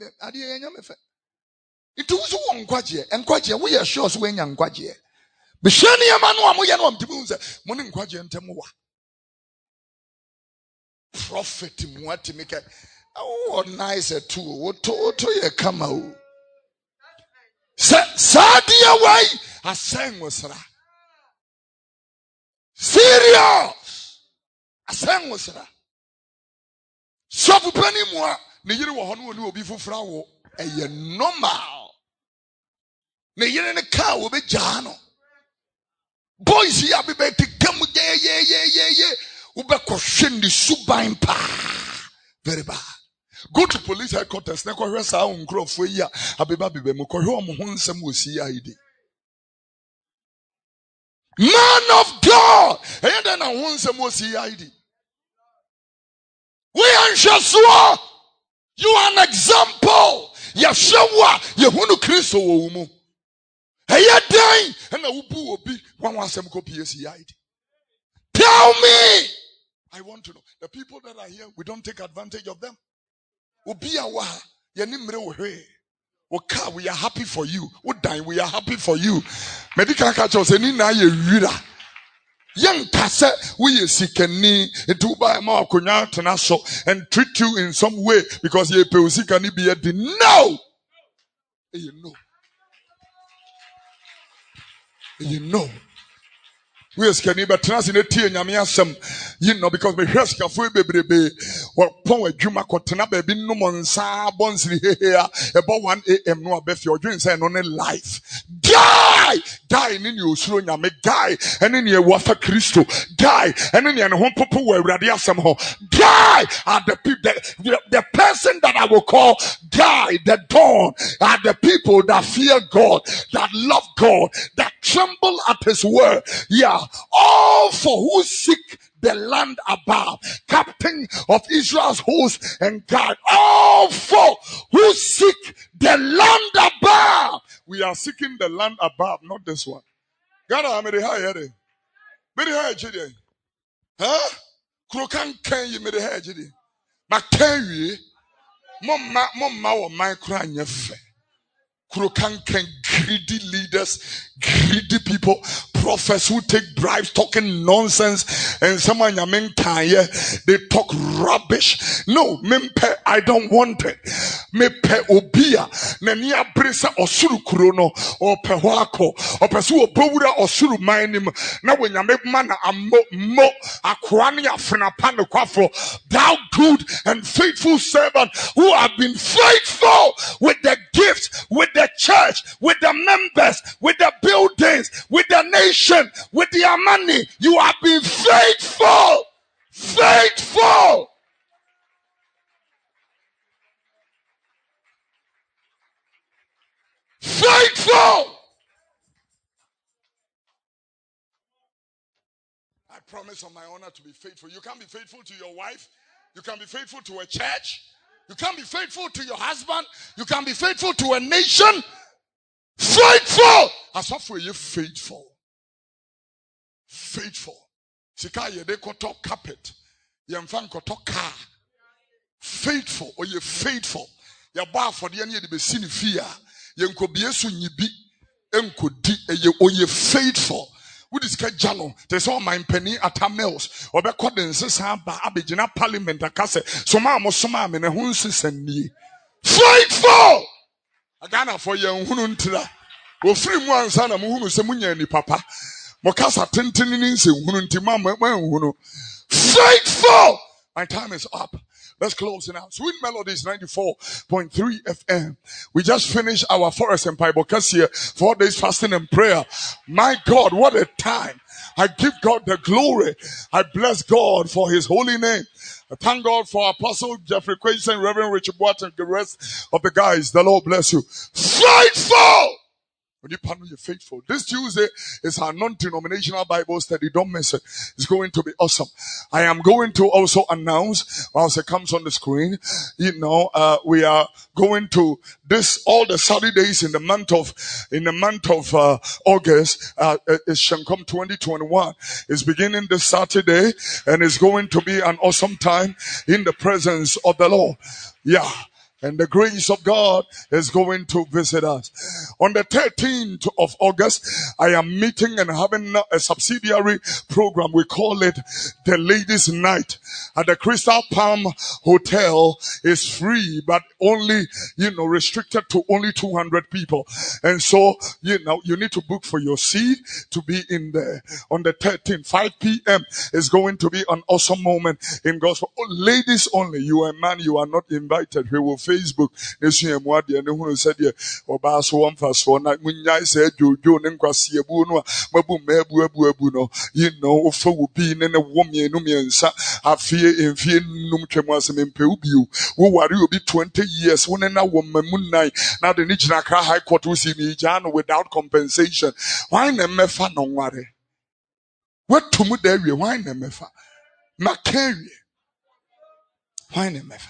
It was one quaje, and quaje, we are sure when young quaje. Bishani Amanu Amoyan Tibuza, Monin quaje and Temua. Prophet Mua to make a oh, nice a tool. What to ye come out? Sadia way, I sang was Sarah. Serious, I sang was Sarah. So for penny more, the year will be for flower, a year normal. Ne yere ne car will be jano. Boys here be better come yeah yeah yeah yeah yeah. Ube question the subain pa. Very bad. Go to police headquarters. Ne kwa resa unkro for ya. Abeba bibe mo kwa hwa mo honsem wo si id. Man of God. And then na honsem wo si id. We anshaswa. You are an example. Yashawa yehunu Kristo wo mu. Hey, dying, and I will be one was some copy. Tell me, I want to know the people that are here. We don't take advantage of them. Ubi awa, yanimre we. Oka, we are happy for you. Udai, we are happy for you. Medical catch us any na ye rira. Young kase, we sikeni ituba ma kunya tenaso and treat you in some way because ye peusika be a no. You know. You know, we are scanning, but translating Yamiasam, you know, because we hear Scafu baby, or Pong Juma Cotana baby, no monsa, Bonsley here, about one a m. No, Beth, your dreams and on a life. Die! Die in your Suronya, make die, and in your Wafa Christo, die, and in your home popo where Radia somehow, die! Are the people, the, the person that I will call die, the dawn, are the people that fear God, that love God, that tremble at his word. Yeah, all for who seek the land above, captain of Israel's host and God, all for who seek the land above. We are seeking the land above, not this one. God, I'm very high, very high, Jidi. Huh? Krokan can you made a hair, Jidi? But can you? Mama, mama, or my crying your face. Krokan can greedy leaders, greedy people, prophets who take bribes, talking nonsense, and someone yamin kanye, they talk rubbish. No, mimpe, I don't want it. me pe obia na ni abresa osuru kuro no o pe ho akọ o pe so obowura osuru man nim na wonyame ma na ammo mo akoa ne afena pa ne kwafo. Thou good and faithful servant who have been faithful with the gifts, with the church, with the members, with the buildings, with the nation, with their money. You have been faithful. Faithful. Faithful. I promise on my honor to be faithful. You can't be faithful to your wife. You can be faithful to a church. You can't be faithful to your husband. You can be faithful to a nation. Faithful. As for you, faithful. Faithful. Sika yede koto carpet. Yemfan koto car. Faithful. Or you faithful. Ya ba for the any de be sin fear. Yenko biesu nyibi. Enko di eye or you faithful. Who is Kajano? They saw my penny at her mills. Or be called in Samba Abijana Parliament. A casse. So, mamma, so, mamma, and a hunsis and me. Faithful! Agana for young Hununtra. Well, free one son of Munu Semunia and Papa. Mokasa Tintin in Hununti Mamma. Faithful! My time is up. Let's close now. Sweet Melodies ninety-four point three F M. We just finished our Forest and Bible here. Four days fasting and prayer. My God, what a time. I give God the glory. I bless God for his holy name. I thank God for Apostle Jeffrey Quayson, Reverend Richard Watt, and the rest of the guys. The Lord bless you. Faithful! When you partner, you're faithful. This Tuesday is our non-denominational Bible study. Don't miss it. It's going to be awesome. I am going to also announce, whilst it comes on the screen, you know, uh, we are going to this, all the Saturdays in the month of, in the month of, uh, August, uh, is Shankom twenty twenty-one. It's beginning this Saturday and it's going to be an awesome time in the presence of the Lord. Yeah. And the grace of God is going to visit us. On the thirteenth of August, I am meeting and having a subsidiary program. We call it the Ladies' Night at the Crystal Palm Hotel. Is free, but only, you know, restricted to only two hundred people. And so, you know, you need to book for your seat to be in there. On the thirteenth, five p.m. is going to be an awesome moment in gospel. Oh, ladies only. You are a man, you are not invited. We will Facebook. Nesu ye mwadi ane hunu said oba so wamfa so na munyai se jojo ne nkwasi ebu no mabu mebu ebu ebu no you know ofa wo bi ne ne wo mienu miensa afie emfie num twemu asem mpe ubi wo ware obi twenty years wo ne na wo mamu nine na de ni gina kra high court wo si mi jano without compensation. Why na mefa no ware what to mu da wie why na mefa makari why na mefa.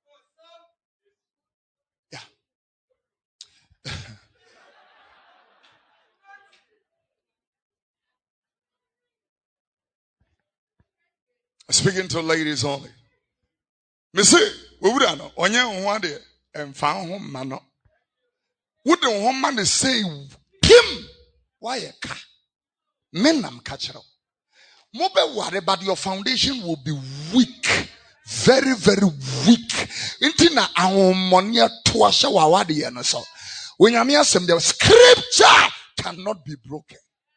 Speaking to ladies only. Me say, we would know. Onye one day and found home mano. Would the woman say, Kim, why a car? Men am catcher. Mobe worry, but your foundation will be weak. Very, very weak. Intina amonia tuasha wawadi and so. When you hear some, the scripture cannot be broken.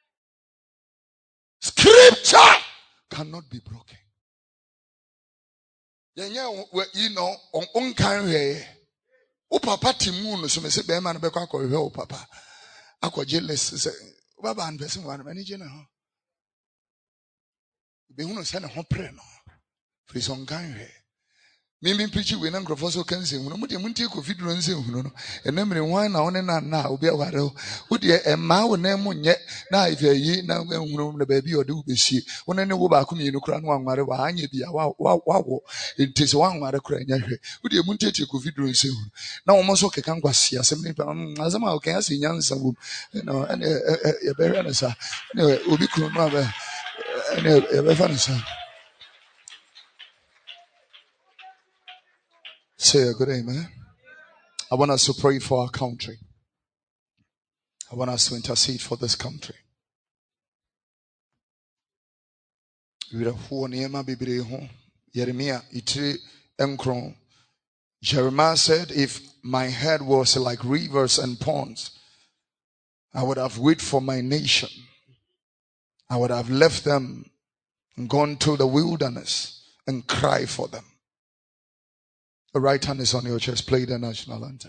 Scripture cannot be broken. You know, on on kind way. O papa timu no so me se be man be kwa kwa o papa. Akwa jealous say baba and person one manage na ho. Be hu no se na ho pre no. Free son kind way. Mimi preach we na nkrofo kan se hu no mo de muntie ko video nse hu no. Ena mere wan na one na na obi aware o. Wo de e ma wo na mu nye na ife yi na hu no na ba bi o de wo besie. Wo ne ne wo ba ko mi no kra no anware wa anya bia wa wa wo. Enti se wan anware kra nya hwe. Wo de muntie tie ko video nse hu. Na wo mo so keka ngwase asem ni pa azama o kan ase nyansa wo. No ene e be hwe na sa. Ne obi kro no ba ene e be fa na sa. Say a good amen. I want us to pray for our country. I want us to intercede for this country. Jeremiah said, if my head was like rivers and ponds, I would have wept for my nation. I would have left them and gone to the wilderness and cry for them. The right hand is on your chest. Play the national anthem.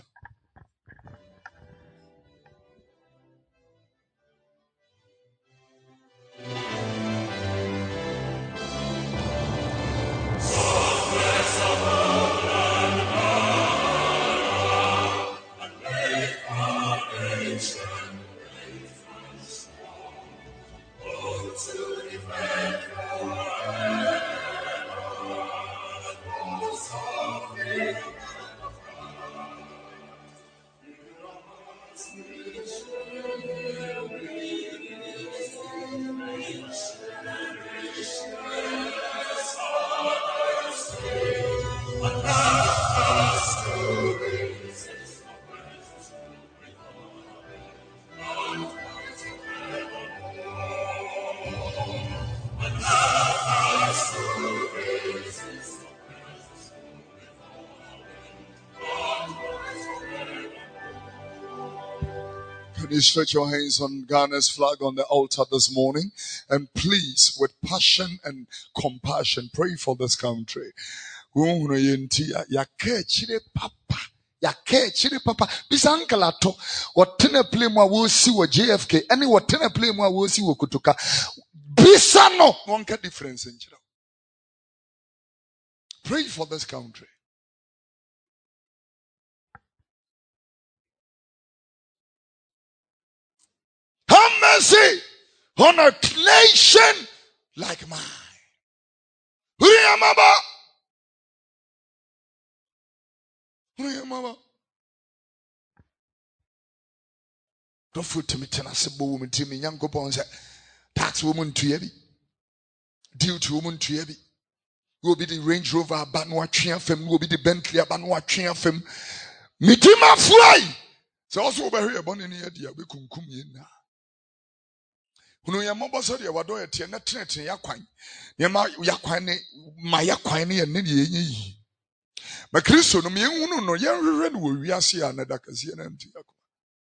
You stretch your hands on Ghana's flag on the altar this morning, and please, with passion and compassion, pray for this country. Papa, this uncle ato what ten play more will see what J F K, any what ten play more will see what Kutuka. Bisano, one can difference in Chile. Pray for this country. Have mercy on a nation like mine. Uriyamaba. Uriyamaba. Don't foot to me, Tenasibo woman to me, young Gopons, tax woman to Yebi, due to woman to Yebi. Will be the Range Rover Banwa Triumphim, will be the Bentley Banwa Triumphim. Mitima fly. So also over here, born in the idea, we can come in now. Uno ya mabo sori ya wado ya tiya na tine tine ya kwany. Ya ma ya kwany ma ya kwany ya nini yenye yi. Ma Kristo no miye unu no ya rire ni wawiyasi ya nadakazi ya na mti ya kwa.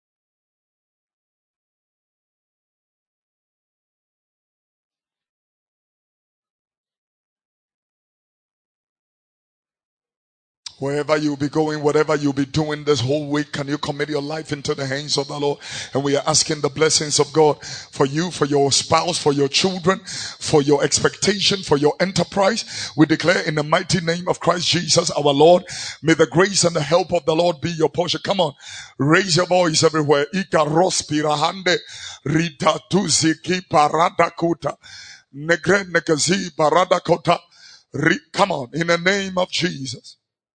Wherever you'll be going, whatever you'll be doing this whole week, can you commit your life into the hands of the Lord? And we are asking the blessings of God for you, for your spouse, for your children, for your expectation, for your enterprise. We declare in the mighty name of Christ Jesus, our Lord, may the grace and the help of the Lord be your portion. Come on, raise your voice everywhere. Ika rospirahande rita tuziki paradakuta negre negazi paradakota. Come on, in the name of Jesus.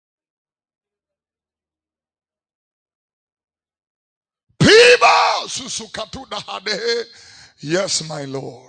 Yes, my Lord.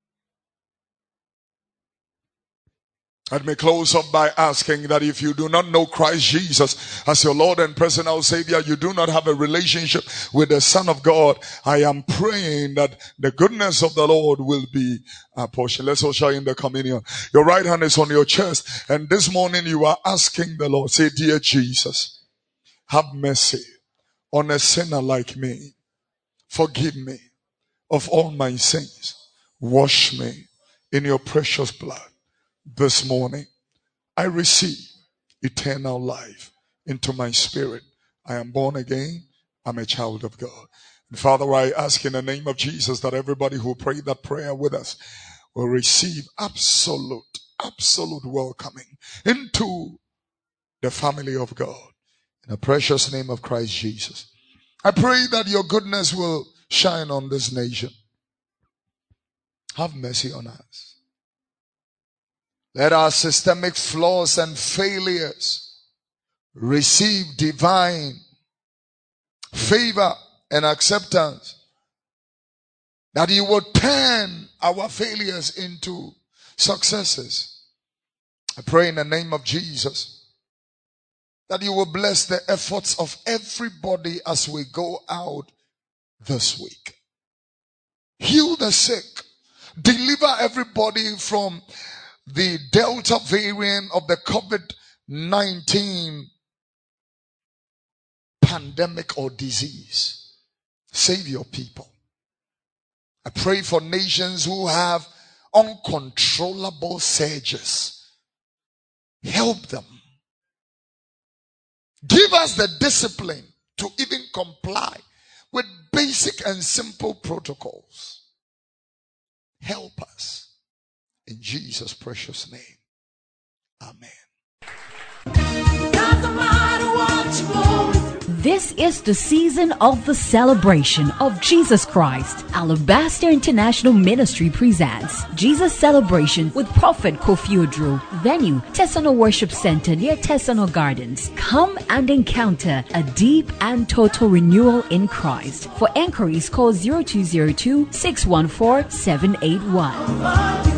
Let me close up by asking that if you do not know Christ Jesus as your Lord and personal Savior, you do not have a relationship with the Son of God, I am praying that the goodness of the Lord will be a portion. Let's all share in the communion. Your right hand is on your chest, and this morning you are asking the Lord, say, dear Jesus, have mercy on a sinner like me. Forgive me of all my sins. Wash me in your precious blood. This morning, I receive eternal life into my spirit. I am born again. I'm a child of God. And Father, I ask in the name of Jesus that everybody who prayed that prayer with us will receive absolute, absolute welcoming into the family of God. In the precious name of Christ Jesus. I pray that your goodness will shine on this nation. Have mercy on us. Let our systemic flaws and failures receive divine favor and acceptance. That you will turn our failures into successes. I pray in the name of Jesus that you will bless the efforts of everybody as we go out this week. Heal the sick. Deliver everybody from the Delta variant of the COVID nineteen pandemic or disease. Save your people. I pray for nations who have uncontrollable surges. Help them. Give us the discipline to even comply with basic and simple protocols. Help us. In Jesus' precious name. Amen. This is the season of the celebration of Jesus Christ. Alabaster International Ministry presents Jesus Celebration with Prophet Kofi Oduro. Venue, Tesano Worship Center near Tesano Gardens. Come and encounter a deep and total renewal in Christ. For enquiries, call zero two zero two, six one four, seven eight one.